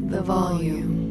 the volume.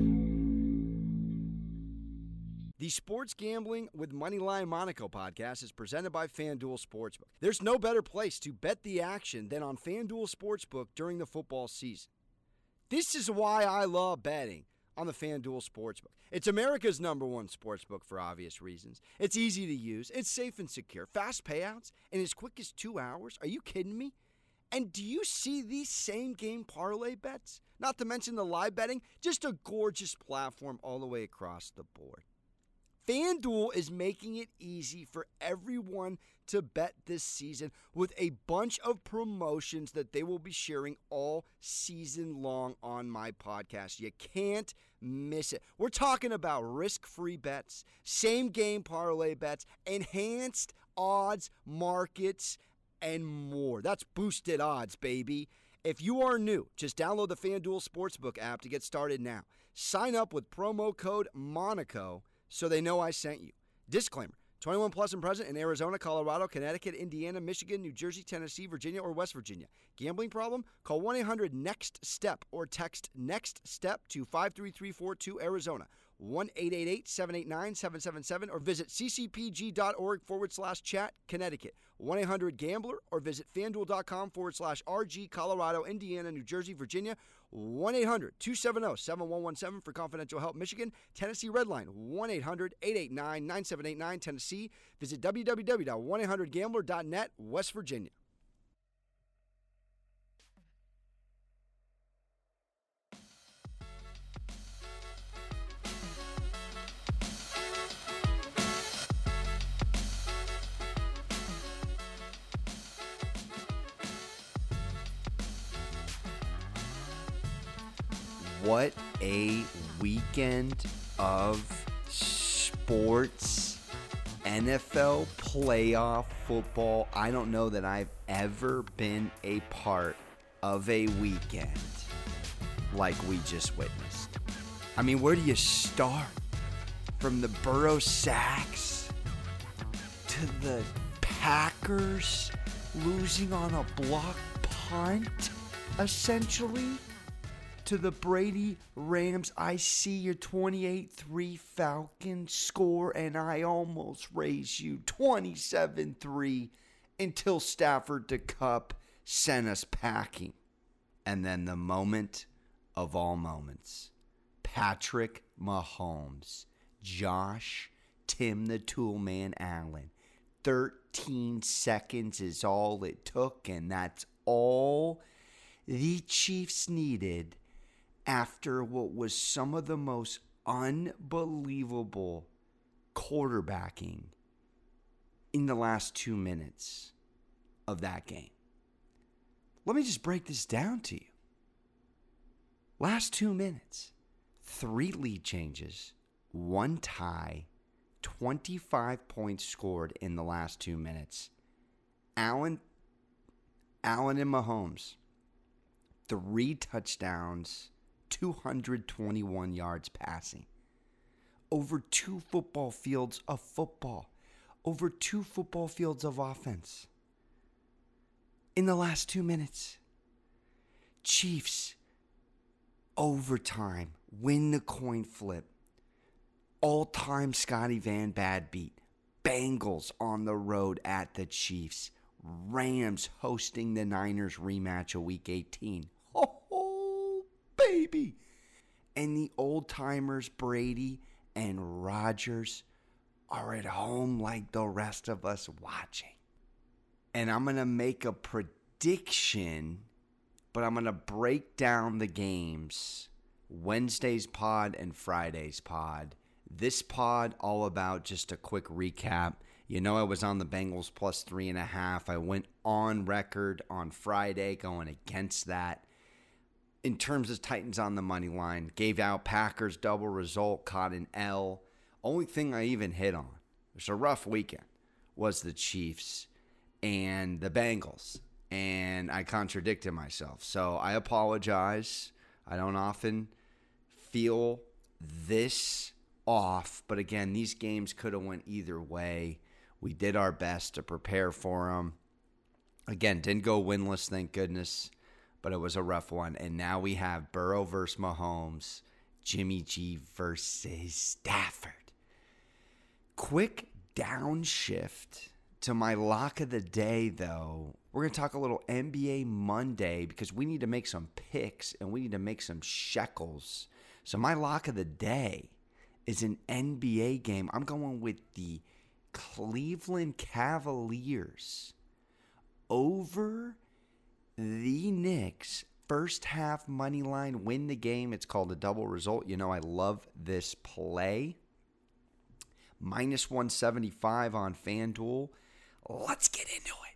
The Sports Gambling with Moneyline Monaco podcast is presented by FanDuel Sportsbook. There's no better place to bet the action than on FanDuel Sportsbook during the football season. This is why I love betting on the FanDuel Sportsbook. It's America's #1 sportsbook for obvious reasons. It's easy to use, it's safe and secure, fast payouts, and as quick as 2 hours. Are you kidding me? And do you see these same game parlay bets? Not to mention the live betting, just a gorgeous platform all the way across the board. FanDuel is making it easy for everyone to bet this season with a bunch of promotions that they will be sharing all season long on my podcast. You can't miss it. We're talking about risk-free bets, same-game parlay bets, enhanced odds, markets, and more. That's boosted odds, baby. If you are new, just download the FanDuel Sportsbook app to get started now. Sign up with promo code MONACO so they know I sent you. Disclaimer, 21 plus and present in Arizona, Colorado, Connecticut, Indiana, Michigan, New Jersey, Tennessee, Virginia, or West Virginia. Gambling problem? Call 1-800-NEXT-STEP or text NEXT-STEP to 53342 Arizona. 1-888-789-777 or visit ccpg.org/chat, Connecticut. 1-800-GAMBLER or visit fanduel.com/RG, Colorado, Indiana, New Jersey, Virginia. 1-800-270-7117 for confidential help, Michigan. Tennessee Redline, 1-800-889-9789, Tennessee. Visit www.1800gambler.net, West Virginia. What a weekend of sports, NFL playoff football. I don't know that I've ever been a part of a weekend like we just witnessed. I mean, where do you start? From the Burrow sacks to the Packers losing on a block punt, essentially, to the Brady Rams. I see your 28-3 Falcons score, and I almost raise you 27-3 until Stafford to Cup sent us packing. And then the moment of all moments, Patrick Mahomes, Josh, Tim the Toolman Allen. 13 seconds is all it took, and that's all the Chiefs needed after what was some of the most unbelievable quarterbacking in the last 2 minutes of that game. Let me just break this down to you. Last 2 minutes, 3 lead changes, 1 tie, 25 points scored in the last 2 minutes. Allen and Mahomes, 3 touchdowns, 221 yards passing. Over 2 football fields of football. Over 2 football fields of offense. In the last 2 minutes. Chiefs, overtime, win the coin flip. All-time Scotty Van Bad beat. Bengals on the road at the Chiefs. Rams hosting the Niners rematch of Week 18. Oh, baby. And the old-timers Brady and Rodgers are at home like the rest of us watching. And I'm going to make a prediction, but I'm going to break down the games, Wednesday's pod and Friday's pod. This pod, all about just a quick recap. You know I was on the Bengals plus 3.5. I went on record on Friday going against that. In terms of Titans on the money line, gave out Packers double result, caught an L. Only thing I even hit on, it was a rough weekend, was the Chiefs and the Bengals. And I contradicted myself. So I apologize. I don't often feel this off. But again, these games could have went either way. We did our best to prepare for them. Again, didn't go winless, thank goodness. but it was a rough one. And now we have Burrow versus Mahomes, Jimmy G versus Stafford. Quick downshift to my lock of the day, though. We're going to talk a little NBA Monday because we need to make some picks and we need to make some shekels. So my lock of the day is an NBA game. I'm going with the Cleveland Cavaliers over the Knicks. First half money line, win the game. It's called a double result. You know I love this play. Minus 175 on FanDuel. Let's get into it.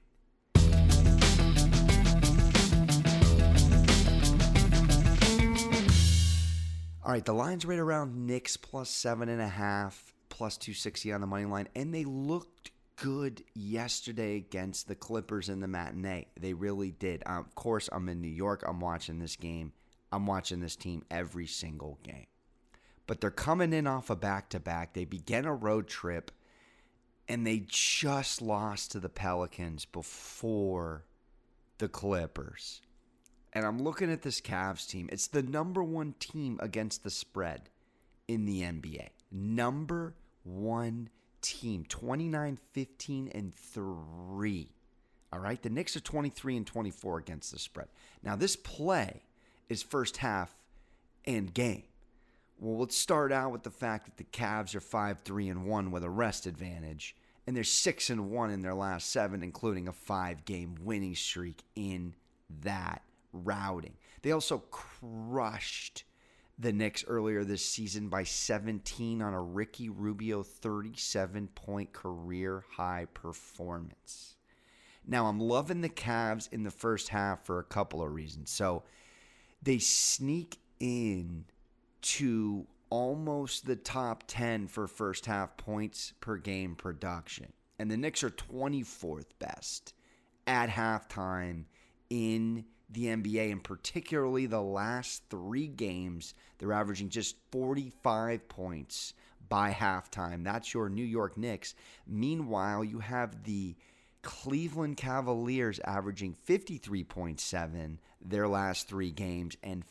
All right, the line's right around Knicks plus 7.5, plus 260 on the money line, and they looked good yesterday against the Clippers in the matinee. They really did. Of course, I'm in New York. I'm watching this game. I'm watching this team every single game. But they're coming in off a back-to-back. They began a road trip, and they just lost to the Pelicans before the Clippers. And I'm looking at this Cavs team. It's the number one team against the spread in the NBA. Number one team. 29, 15, and 3. All right? The Knicks are 23 and 24 against the spread. Now, this play is first half and game. Well, let's start out with the fact that the Cavs are 5-3-1 with a rest advantage, and they're 6-1 in their last 7, including a 5-game winning streak in that routing. They also crushed the Knicks earlier this season by 17 on a Ricky Rubio 37-point career-high performance. Now, I'm loving the Cavs in the first half for a couple of reasons. So, they sneak in to almost the top 10 for first half points per game production. And the Knicks are 24th best at halftime in the NBA, and particularly the last 3 games, they're averaging just 45 points by halftime. That's your New York Knicks. Meanwhile, you have the Cleveland Cavaliers averaging 53.7 their last 3 games and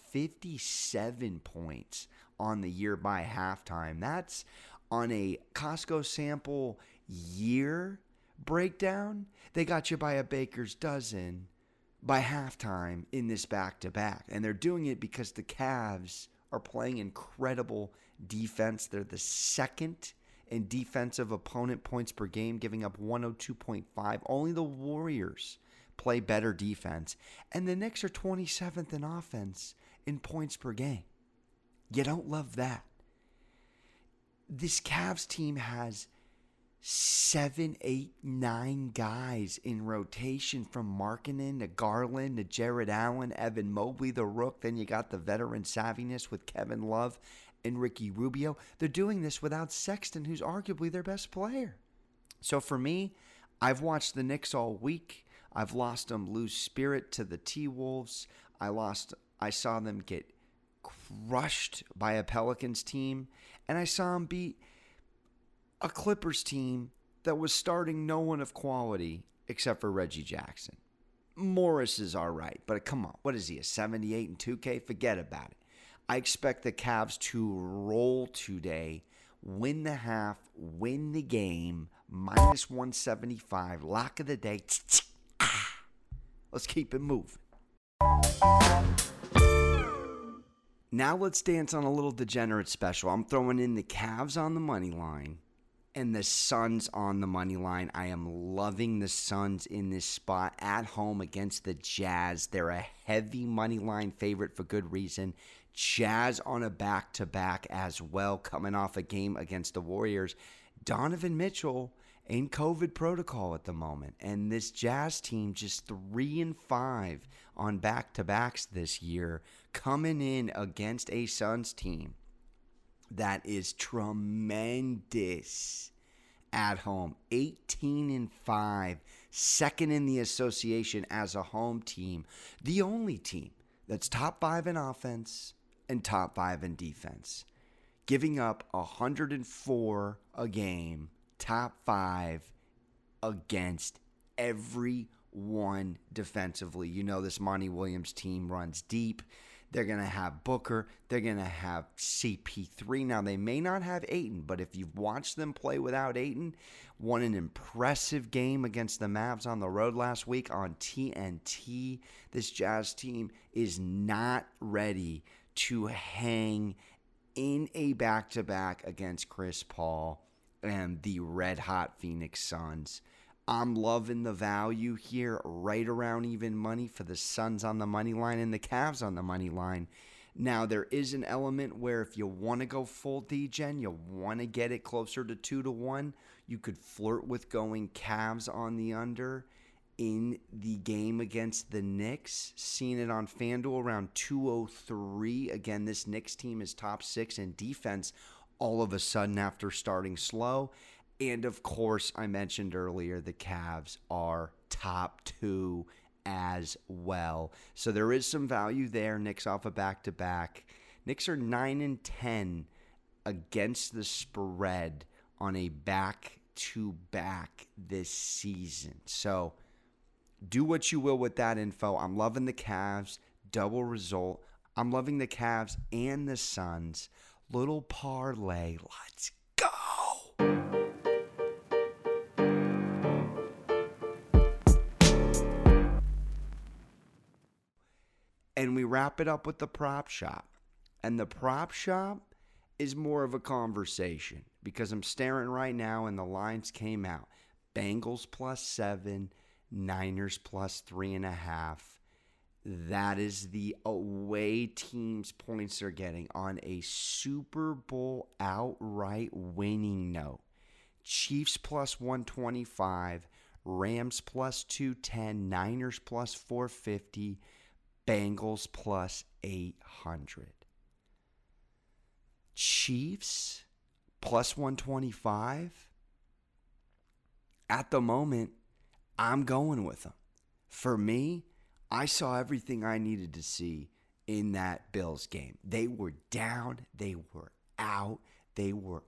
57 points on the year by halftime. That's on a Costco sample year breakdown. They got you by a baker's dozen by halftime in this back-to-back. And they're doing it because the Cavs are playing incredible defense. They're the second in defensive opponent points per game, giving up 102.5. Only the Warriors play better defense. And the Knicks are 27th in offense in points per game. You don't love that. This Cavs team has 7, 8, 9 guys in rotation, from Markkanen to Garland to Jared Allen, Evan Mobley, the Rook. Then you got the veteran savviness with Kevin Love and Ricky Rubio. They're doing this without Sexton, who's arguably their best player. So for me, I've watched the Knicks all week. I've lost them lose spirit to the T-Wolves. I saw them get crushed by a Pelicans team, and I saw them beat a Clippers team that was starting no one of quality except for Reggie Jackson. Morris is all right, but come on, what is he, a 78 in 2K? Forget about it. I expect the Cavs to roll today, win the half, win the game, minus 175, lock of the day. Let's keep it moving. Now let's dance on a little degenerate special. I'm throwing in the Cavs on the money line and the Suns on the money line. I am loving the Suns in this spot at home against the Jazz. They're a heavy money line favorite for good reason. Jazz on a back-to-back as well, coming off a game against the Warriors. Donovan Mitchell in COVID protocol at the moment, and this Jazz team just 3-5 on back-to-backs this year, coming in against a Suns team that is tremendous at home. 18-5, second in the association as a home team. The only team that's top 5 in offense and top 5 in defense, giving up 104 a game, top 5 against every one defensively. You know this Monty Williams team runs deep. They're going to have Booker. They're going to have CP3. Now, they may not have Ayton, but if you've watched them play without Ayton, won an impressive game against the Mavs on the road last week on TNT. This Jazz team is not ready to hang in a back-to-back against Chris Paul and the red-hot Phoenix Suns. I'm loving the value here, right around even money for the Suns on the money line and the Cavs on the money line. Now, there is an element where if you want to go full degen, you want to get it closer to 2-1, you could flirt with going Cavs on the under in the game against the Knicks. Seeing it on FanDuel around 203. Again, this Knicks team is top 6 in defense all of a sudden after starting slow. And, of course, I mentioned earlier the Cavs are top 2 as well. So there is some value there. Knicks off a back-to-back. Knicks are 9-10 against the spread on a back-to-back this season. So do what you will with that info. I'm loving the Cavs. Double result. I'm loving the Cavs and the Suns. Little parlay. Let's go. And we wrap it up with the prop shop. And the prop shop is more of a conversation because I'm staring right now and the lines came out. Bengals +7, Niners +3.5. That is the away team's points they're getting on a Super Bowl outright winning note. Chiefs +125, Rams +210, Niners +450, Bengals +800. Chiefs +125. At the moment, I'm going with them. For me, I saw everything I needed to see in that Bills game. They were down. They were out. They were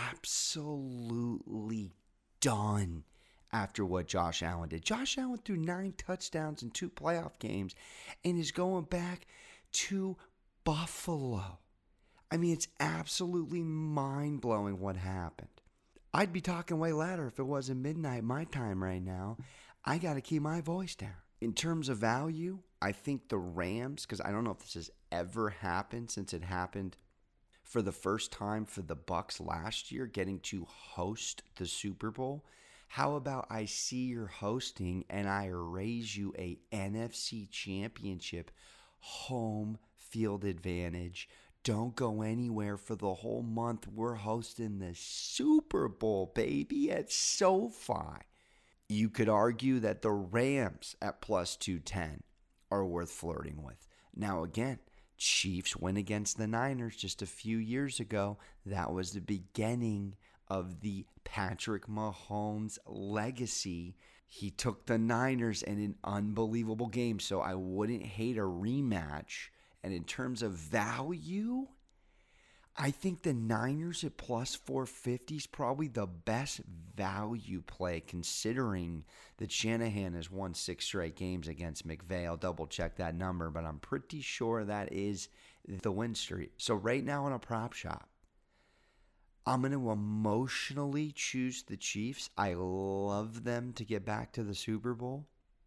absolutely done after what Josh Allen did. Josh Allen threw 9 touchdowns in 2 playoff games and is going back to Buffalo. I mean, it's absolutely mind-blowing what happened. I'd be talking way louder if it wasn't midnight my time right now. I got to keep my voice down. In terms of value, I think the Rams, because I don't know if this has ever happened since it happened for the first time for the Bucs last year, getting to host the Super Bowl. How about I see you're hosting and I raise you a NFC Championship home field advantage? Don't go anywhere for the whole month. We're hosting the Super Bowl, baby, at SoFi. You could argue that the Rams at +210 are worth flirting with. Now, again, Chiefs win against the Niners just a few years ago. That was the beginning of the Patrick Mahomes legacy. He took the Niners in an unbelievable game, so I wouldn't hate a rematch. And in terms of value, I think the Niners at +450 is probably the best value play considering that Shanahan has won 6 straight games against McVay. I'll double check that number, but I'm pretty sure that is the win streak. So right now in a prop shop, I'm going to emotionally choose the Chiefs. I love them to get back to the Super Bowl.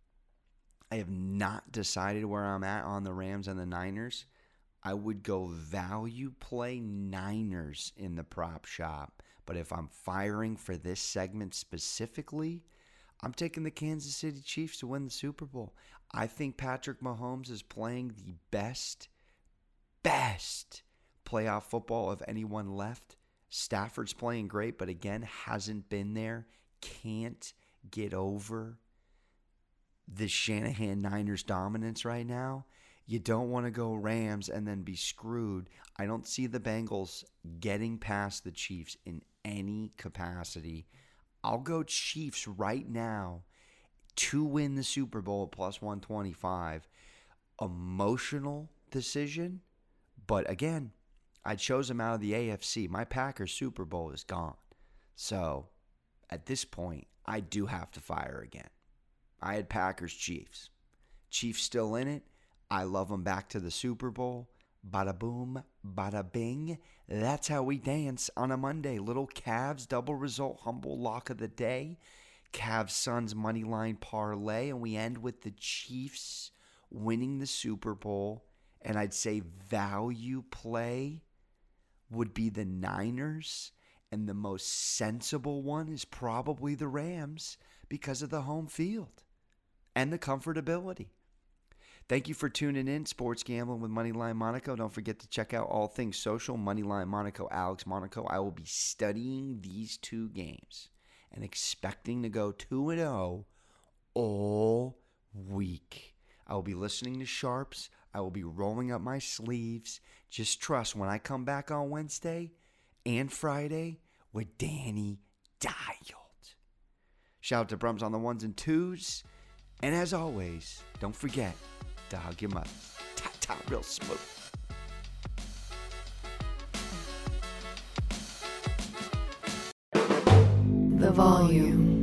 I have not decided where I'm at on the Rams and the Niners. I would go value play Niners in the prop shop. But if I'm firing for this segment specifically, I'm taking the Kansas City Chiefs to win the Super Bowl. I think Patrick Mahomes is playing the best playoff football of anyone left. Stafford's playing great, but again, hasn't been there. Can't get over the Shanahan Niners dominance right now. You don't want to go Rams and then be screwed. I don't see the Bengals getting past the Chiefs in any capacity. I'll go Chiefs right now to win the Super Bowl at +125. Emotional decision, but again, I chose them out of the AFC. My Packers Super Bowl is gone. So at this point, I do have to fire again. I had Packers Chiefs. Chiefs still in it. I love them back to the Super Bowl. Bada boom, bada bing. That's how we dance on a Monday. Little Cavs double result humble lock of the day. Cavs Suns money line parlay. And we end with the Chiefs winning the Super Bowl. And I'd say value play would be the Niners. And the most sensible one is probably the Rams because of the home field and the comfortability. Thank you for tuning in. Sports Gambling with Moneyline Monaco. Don't forget to check out all things social. Moneyline Monaco, Alex Monaco. I will be studying these two games and expecting to go 2-0 all week. I will be listening to Sharps. I will be rolling up my sleeves. Just trust when I come back on Wednesday and Friday with Danny Dialed. Shout out to Brums on the ones and twos. And as always, don't forget to hug your mother. Ta-ta, real smooth. The volume.